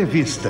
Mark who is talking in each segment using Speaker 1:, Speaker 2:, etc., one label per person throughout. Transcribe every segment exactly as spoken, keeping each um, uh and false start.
Speaker 1: Entrevista.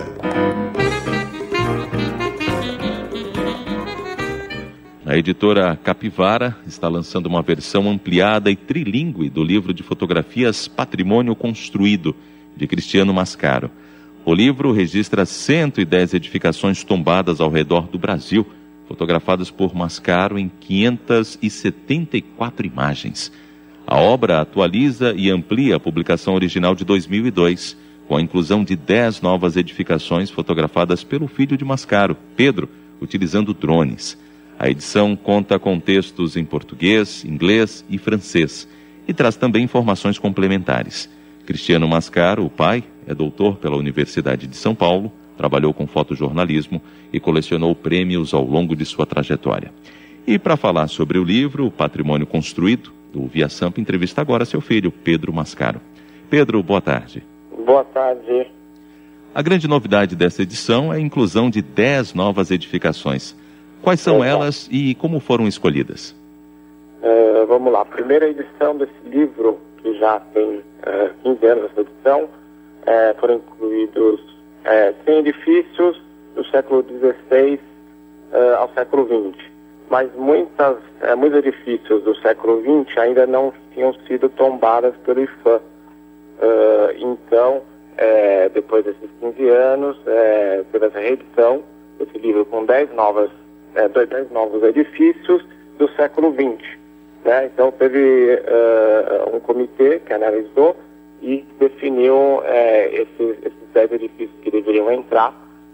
Speaker 2: A editora Capivara está lançando uma versão ampliada e trilingüe do livro de fotografias Patrimônio Construído, de Cristiano Mascaro. O livro registra cento e dez edificações tombadas ao redor do Brasil, fotografadas por Mascaro em quinhentas e setenta e quatro imagens. A obra atualiza e amplia a publicação original de dois mil e dois, com a inclusão de dez novas edificações fotografadas pelo filho de Mascaro, Pedro, utilizando drones. A edição conta com textos em português, inglês e francês e traz também informações complementares. Cristiano Mascaro, o pai, é doutor pela Universidade de São Paulo, trabalhou com fotojornalismo e colecionou prêmios ao longo de sua trajetória. E para falar sobre o livro, o Patrimônio Construído, do Via Sampa, entrevista agora seu filho, Pedro Mascaro. Pedro, boa tarde.
Speaker 3: Boa tarde.
Speaker 2: A grande novidade dessa edição é a inclusão de dez novas edificações. Quais são elas e como foram escolhidas?
Speaker 3: Uh, vamos lá. A primeira edição desse livro, que já tem uh, quinze anos essa edição, uh, foram incluídos uh, cem edifícios do século dezesseis uh, ao século vinte. Mas muitas, uh, muitos edifícios do século vinte ainda não tinham sido tombados pelo I F A M. Uh, então, uh, depois desses quinze anos, uh, teve essa reedição desse livro com dez novas É, dois, dez novos edifícios do século vinte. Né? Então teve uh, um comitê que analisou e definiu uh, esses, esses dez edifícios que deveriam entrar.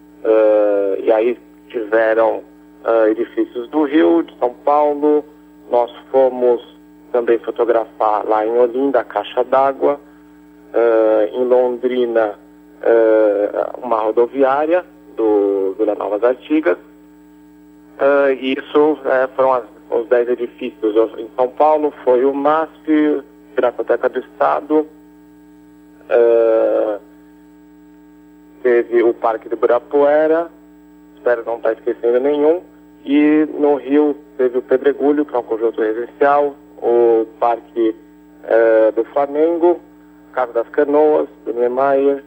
Speaker 3: Uh, e aí tiveram uh, edifícios do Rio, de São Paulo. Nós fomos também fotografar lá em Olinda, a Caixa d'Água. Uh, em Londrina, uh, uma rodoviária do Vila Novas Artigas. Uh, isso uh, foram as, os dez edifícios. Em São Paulo foi o M A S F, Pinacoteca do Estado, uh, teve o Parque do Ibirapuera, espero não estar esquecendo nenhum, e no Rio teve o Pedregulho, que é um conjunto residencial, o Parque uh, do Flamengo, Casa das Canoas, do Niemeyer,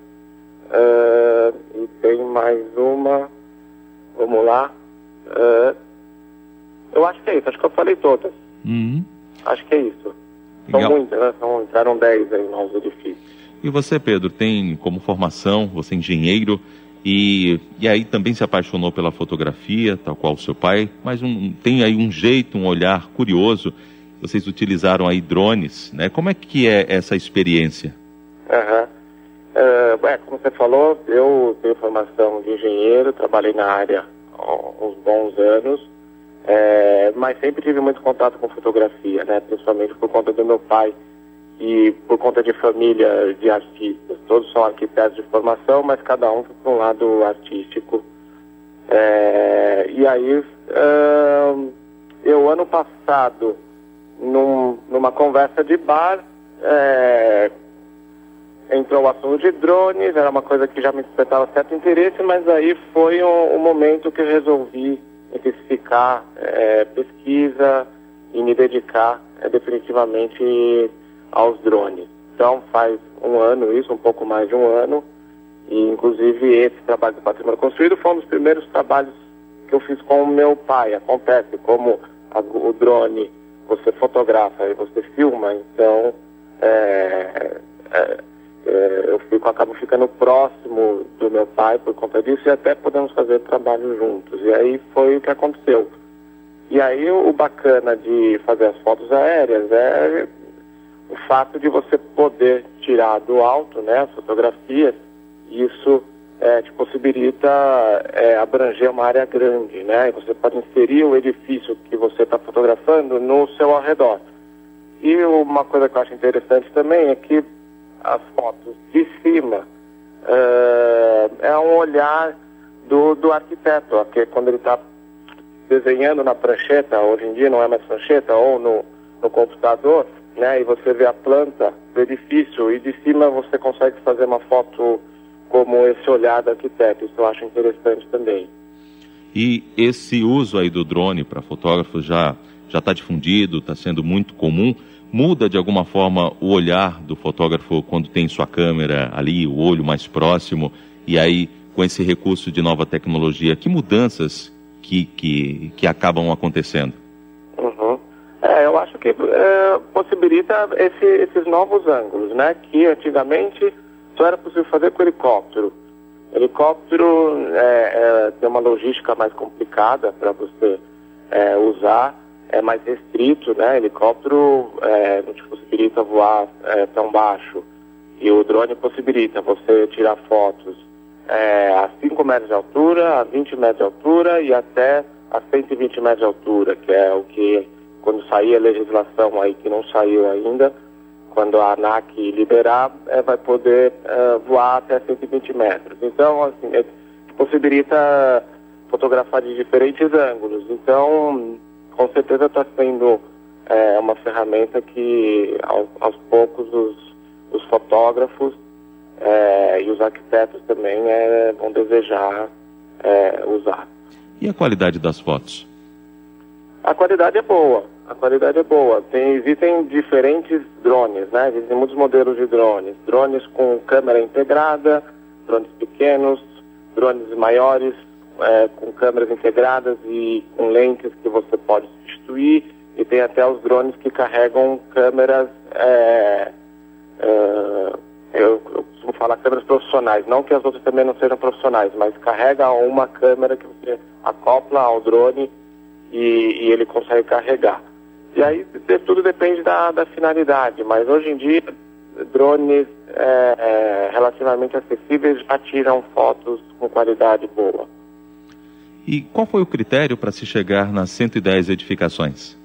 Speaker 3: uh, e tem mais uma, vamos lá. Uh, eu acho que é isso, acho que eu falei todas.
Speaker 2: Uhum.
Speaker 3: Acho que é isso. São
Speaker 2: Legal.
Speaker 3: muitas, né? São, entraram dez aí novos edifícios.
Speaker 2: E você, Pedro, tem como formação, você é engenheiro, e, e aí também se apaixonou pela fotografia, tal qual o seu pai, mas um, tem aí um jeito, um olhar curioso. Vocês utilizaram aí drones, né? Como é que é essa experiência?
Speaker 3: Uhum. Uh, é, como você falou, eu tenho formação de engenheiro, trabalhei na área uns bons anos, é, mas sempre tive muito contato com fotografia, né? Principalmente por conta do meu pai e por conta de família de artistas. Todos são arquitetos de formação, mas cada um foi para um lado artístico. É, e aí, uh, eu ano passado, num, numa conversa de bar, é, entrou o assunto de drones, era uma coisa que já me despertava certo interesse, mas aí foi um, um momento que eu resolvi intensificar é, pesquisa e me dedicar é, definitivamente aos drones. Então faz um ano isso, um pouco mais de um ano, e inclusive esse trabalho do Patrimônio Construído foi um dos primeiros trabalhos que eu fiz com o meu pai. Acontece, como a, o drone você fotografa e você filma, então é, é, É, eu fico, acabo ficando próximo do meu pai por conta disso e até podemos fazer trabalho juntos. E aí foi o que aconteceu. E aí o bacana de fazer as fotos aéreas é o fato de você poder tirar do alto, né, as fotografias. Isso é, te possibilita é, abranger uma área grande, né? E você pode inserir o edifício que você está fotografando no seu arredor. E uma coisa que eu acho interessante também é que as fotos de cima uh, é um olhar do, do arquiteto, que quando ele está desenhando na prancheta, hoje em dia não é mais prancheta, ou no, no computador, né, e você vê a planta do edifício e de cima você consegue fazer uma foto como esse olhar do arquiteto. Isso eu acho interessante também.
Speaker 2: E esse uso aí do drone para fotógrafos já já está difundido, está sendo muito comum. Muda de alguma forma o olhar do fotógrafo quando tem sua câmera ali, o olho mais próximo, E aí, com esse recurso de nova tecnologia, que mudanças que, que, que acabam acontecendo?
Speaker 3: Uhum. É, eu acho que é, possibilita esse, esses novos ângulos, né? Que antigamente só era possível fazer com helicóptero. Helicóptero é, é, tem uma logística mais complicada para você é, usar, é mais restrito, né? Helicóptero é, não te possibilita voar é, tão baixo. E o drone possibilita você tirar fotos é, a cinco metros de altura, a vinte metros de altura e até a cento e vinte metros de altura, que é o que, quando sair a legislação aí, que não saiu ainda, quando a ANAC liberar, é, vai poder é, voar até cento e vinte metros. Então, assim, é, possibilita fotografar de diferentes ângulos. Então, com certeza está sendo é, uma ferramenta que, aos, aos poucos, os, os fotógrafos é, e os arquitetos também é, vão desejar é, usar.
Speaker 2: E a qualidade das fotos?
Speaker 3: A qualidade é boa. A qualidade é boa. Tem, existem diferentes drones, né? Existem muitos modelos de drones. Drones com câmera integrada, drones pequenos, drones maiores, é, com câmeras integradas e com lentes que você pode substituir. E tem até os drones que carregam câmeras, é, é, eu, eu costumo falar câmeras profissionais. Não que as outras também não sejam profissionais, mas carrega uma câmera que você acopla ao drone e, e ele consegue carregar. E aí tudo depende da, da finalidade, mas hoje em dia drones é, é, relativamente acessíveis já tiram fotos com qualidade boa.
Speaker 2: E qual foi o critério para se chegar nas cento e dez edificações?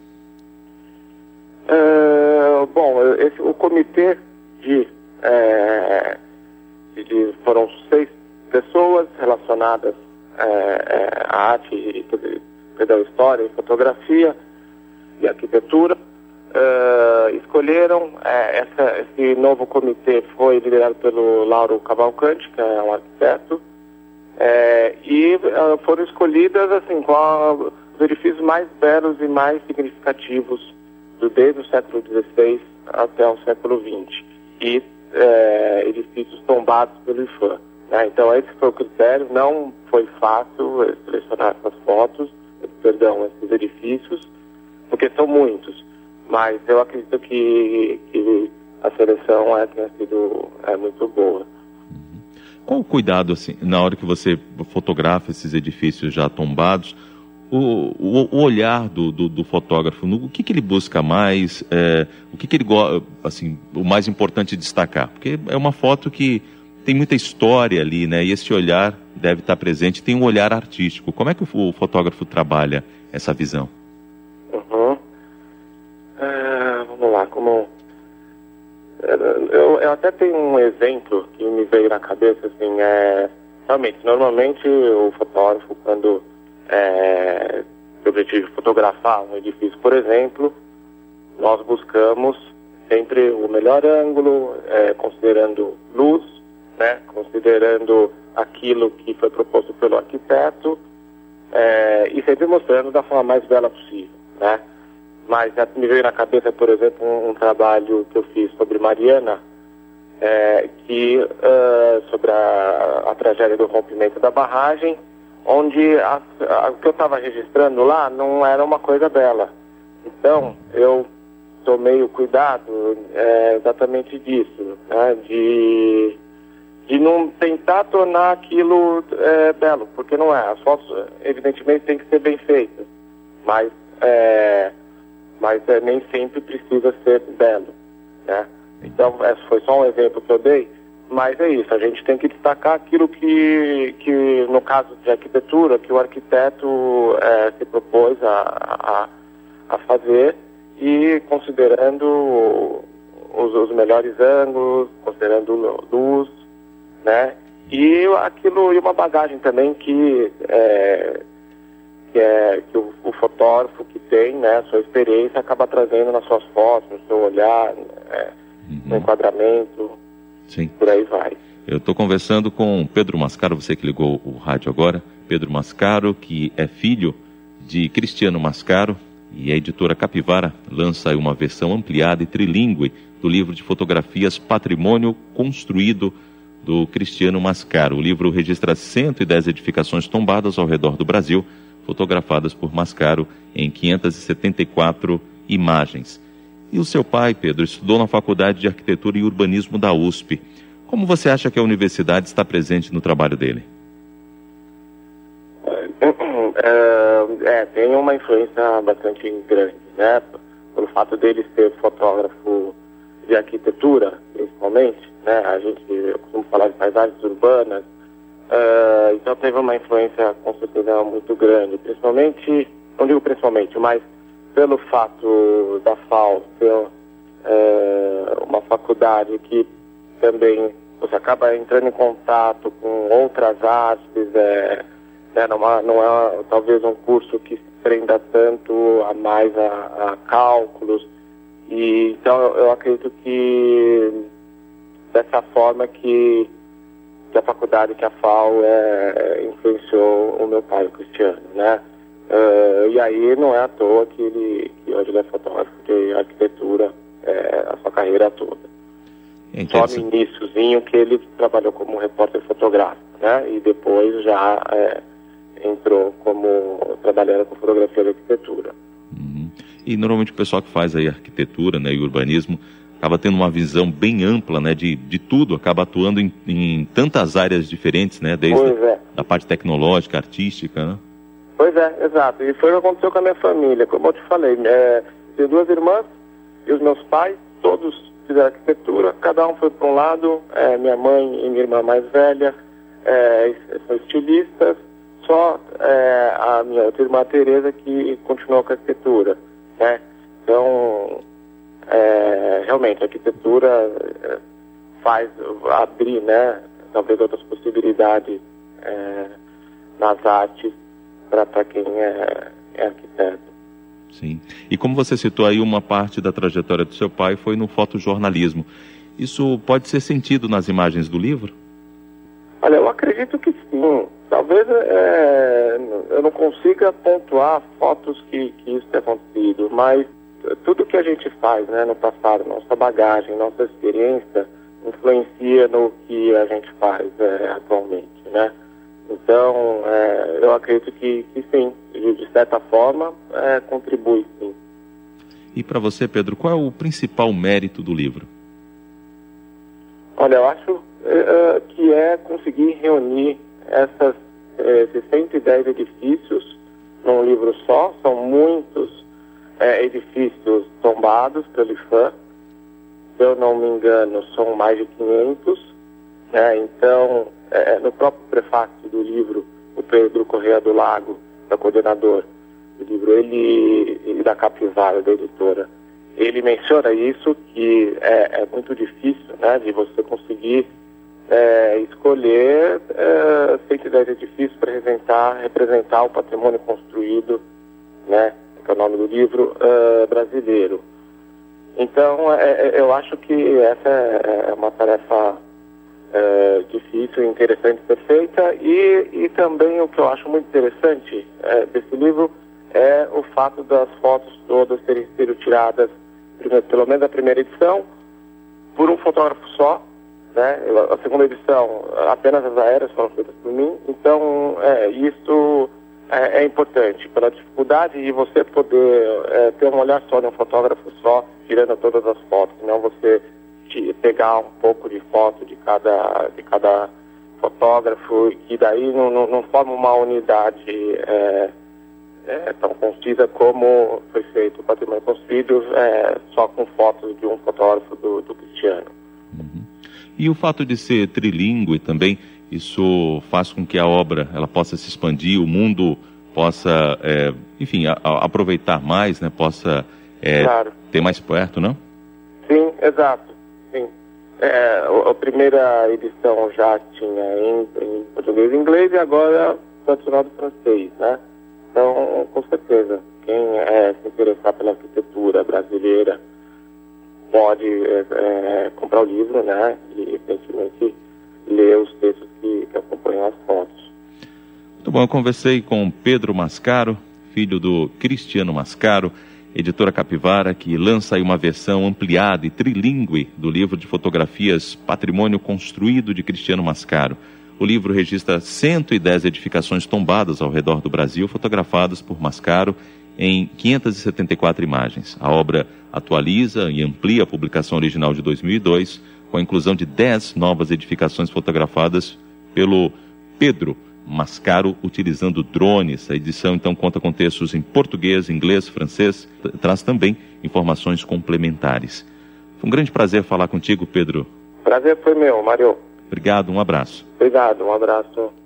Speaker 3: Uh, bom, esse, o comitê de, é, de foram seis pessoas relacionadas é, é, à arte, perdão, história e fotografia e arquitetura, uh, escolheram, uh, essa, esse novo comitê foi liderado pelo Lauro Cavalcante, que é um arquiteto, uh, e uh, foram escolhidas assim, com a, os edifícios mais belos e mais significativos do, desde o século dezesseis até o século vinte, e uh, edifícios tombados pelo IPHAN. Né? Então esse foi o critério, não foi fácil selecionar essas fotos, perdão, esses edifícios, porque são muitos, mas eu acredito que, que a seleção é, tenha sido é, muito boa.
Speaker 2: Qual o cuidado, assim, na hora que você fotografa esses edifícios já tombados, o, o, o olhar do, do, do fotógrafo, no, o que, que ele busca mais, é, o que, que ele gosta, assim, o mais importante destacar? Porque é uma foto que tem muita história ali, né? E esse olhar deve estar presente, tem um olhar artístico. Como é que o, o fotógrafo trabalha essa visão?
Speaker 3: Uhum. É, vamos lá, como... Eu, eu até tenho um exemplo que me veio na cabeça, assim, é... Realmente, normalmente o fotógrafo, quando é, tem o objetivo de fotografar um edifício, por exemplo, nós buscamos sempre o melhor ângulo, é, considerando luz, né, considerando aquilo que foi proposto pelo arquiteto, é, e sempre mostrando da forma mais bela possível, né? Mas me veio na cabeça, por exemplo, um, um trabalho que eu fiz sobre Mariana, é, que, uh, sobre a, a tragédia do rompimento da barragem, onde a, a, o que eu estava registrando lá não era uma coisa bela. Então, eu tomei o cuidado é, exatamente disso, né, de... de não tentar tornar aquilo é, belo, porque não é. As fotos, evidentemente, têm que ser bem feitas, mas, é, mas é, nem sempre precisa ser belo, né? Então, esse foi só um exemplo que eu dei, mas é isso, a gente tem que destacar aquilo que, que no caso de arquitetura, que o arquiteto é, se propôs a, a, a fazer, e considerando os, os melhores ângulos, considerando luz, né? E aquilo, e uma bagagem também que é, que, é, que o, o fotógrafo que tem, né, a sua experiência acaba trazendo nas suas fotos, no seu olhar, é, uhum. no enquadramento,
Speaker 2: sim.
Speaker 3: Por aí vai.
Speaker 2: Eu estou conversando com Pedro Mascaro, você que ligou o rádio agora, Pedro Mascaro, que é filho de Cristiano Mascaro, e a editora Capivara lança uma versão ampliada e trilingüe do livro de fotografias Patrimônio Construído, do Cristiano Mascaro. O livro registra cento e dez edificações tombadas ao redor do Brasil, fotografadas por Mascaro em quinhentas e setenta e quatro imagens. E o seu pai, Pedro, estudou na Faculdade de Arquitetura e Urbanismo da U S P. Como você acha que a universidade está presente no trabalho dele?
Speaker 3: É, é, tem uma influência bastante grande, né? Pelo fato dele ser fotógrafo de arquitetura, principalmente, né? A gente costuma falar de paisagens urbanas, uh, então teve uma influência com certeza muito grande, principalmente, não digo principalmente, mas pelo fato da F A U ser uh, uma faculdade que também você acaba entrando em contato com outras artes, é, né, não, é, não é talvez um curso que se prenda tanto a mais a, a cálculos, e então eu, eu acredito que dessa forma que, que a faculdade, que a F A U é, influenciou o meu pai, o Cristiano, né? Uh, e aí não é à toa que ele que hoje ele é fotógrafo de arquitetura é, a sua carreira toda. É só no iniciozinho que ele trabalhou como repórter fotográfico, né? E depois já é, entrou como trabalhando com fotografia de arquitetura.
Speaker 2: Uhum. E normalmente o pessoal que faz aí arquitetura, né, e urbanismo acaba tendo uma visão bem ampla, né, de, de tudo, acaba atuando em, em tantas áreas diferentes, né, desde
Speaker 3: é.
Speaker 2: a parte tecnológica, artística, né?
Speaker 3: Pois é, exato. E foi o que aconteceu com a minha família. Como eu te falei, é, tenho duas irmãs e os meus pais, todos fizeram arquitetura, cada um foi para um lado, é, minha mãe e minha irmã mais velha é, são estilistas, só é, a minha outra irmã Tereza que continuou com a arquitetura, né? Então, é, realmente, a arquitetura é, faz abrir, né, talvez outras possibilidades é, nas artes para quem é, é arquiteto.
Speaker 2: Sim. E como você citou aí, uma parte da trajetória do seu pai foi no fotojornalismo. Isso pode ser sentido nas imagens do livro?
Speaker 3: Olha, eu acredito que sim. Talvez é, eu não consiga pontuar fotos que, que isso tenha acontecido, mas tudo que a gente faz, né, no passado, nossa bagagem, nossa experiência, influencia no que a gente faz é, atualmente, né? Então, é, eu acredito que, que sim, de, de certa forma, é, contribui, sim.
Speaker 2: E para você, Pedro, qual é o principal mérito do livro?
Speaker 3: Olha, eu acho é, que é conseguir reunir essas, esses cento e dez edifícios num livro só. São muitos é, edifícios tombados pelo I F A M. Se eu não me engano, são mais de quinhentos. Né? Então, é, no próprio prefácio do livro, o Pedro Corrêa do Lago, da coordenador do livro, ele, e da Capivara, da editora, ele menciona isso, que é, é muito difícil, né, de você conseguir é, escolher é, cento e dez edifícios para representar, representar o patrimônio construído, né, que é o nome do livro, é, brasileiro. Então, é, é, eu acho que essa é, é uma tarefa É, difícil e interessante de ser feita, e, e também o que eu acho muito interessante é, desse livro é o fato das fotos todas terem sido tiradas, primeiro, pelo menos a primeira edição, por um fotógrafo só, né? A segunda edição, apenas as aéreas foram feitas por mim. Então, é, isso é, é importante, pela dificuldade de você poder é, ter um olhar só de um fotógrafo só, tirando todas as fotos, senão você pegar um pouco de foto de cada, de cada fotógrafo, que daí não, não, não forma uma unidade é, é, tão concisa como foi feito o patrimônio construído, é, só com fotos de um fotógrafo do, do Cristiano.
Speaker 2: Uhum. E o fato de ser trilíngue também, isso faz com que a obra ela possa se expandir, o mundo possa, é, enfim, a, a aproveitar mais, né, possa é,
Speaker 3: claro. ter
Speaker 2: mais perto, não?
Speaker 3: Sim, exato. Sim. É, a primeira edição já tinha em, em português e inglês, e agora adicionado francês, né? Então, com certeza, quem é, se interessar pela arquitetura brasileira pode é, é, comprar o livro, né? E, evidentemente, ler os textos que, que acompanham as fotos.
Speaker 2: Muito bom, eu conversei com Pedro Mascaro, filho do Cristiano Mascaro, Editora Capivara, que lança aí uma versão ampliada e trilingüe do livro de fotografias Patrimônio Construído de Cristiano Mascaro. O livro registra cento e dez edificações tombadas ao redor do Brasil, fotografadas por Mascaro em quinhentas e setenta e quatro imagens. A obra atualiza e amplia a publicação original de dois mil e dois, com a inclusão de dez novas edificações fotografadas pelo Pedro Mascaro, utilizando drones. A edição, então, conta com textos em português, inglês, francês, traz também informações complementares. Foi um grande prazer falar contigo, Pedro.
Speaker 3: Prazer foi meu, Mário.
Speaker 2: Obrigado, um abraço.
Speaker 3: Obrigado, um abraço.